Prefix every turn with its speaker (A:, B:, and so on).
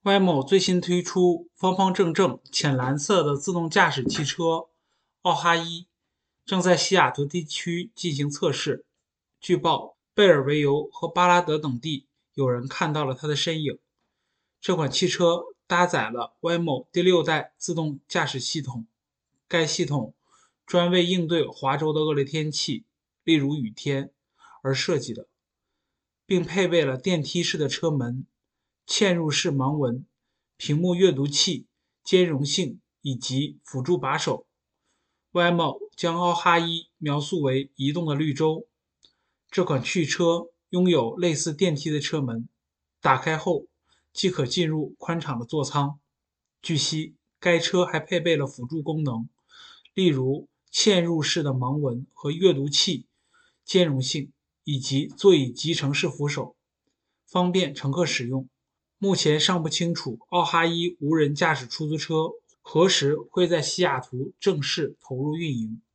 A: Waymo 最新推出方方正正浅蓝色的自动驾驶汽车奥哈一，正在西雅图地区进行测试。据报，贝尔维尤和巴拉德等地有人看到了它的身影。这款汽车搭载了 Waymo 第6代自动驾驶系统，该系统专为应对华州的恶劣天气，例如雨天而设计的，并配备了电梯式的车门、嵌入式盲文、屏幕阅读器、兼容性以及辅助把手。Waymo 将奥哈一描述为移动的绿洲。这款汽车拥有类似电梯的车门，打开后即可进入宽敞的座舱。据悉，该车还配备了辅助功能，例如嵌入式的盲文和阅读器、兼容性以及座椅集成式扶手，方便乘客使用。目前尚不清楚奥哈一无人驾驶出租车何时会在西雅图正式投入运营。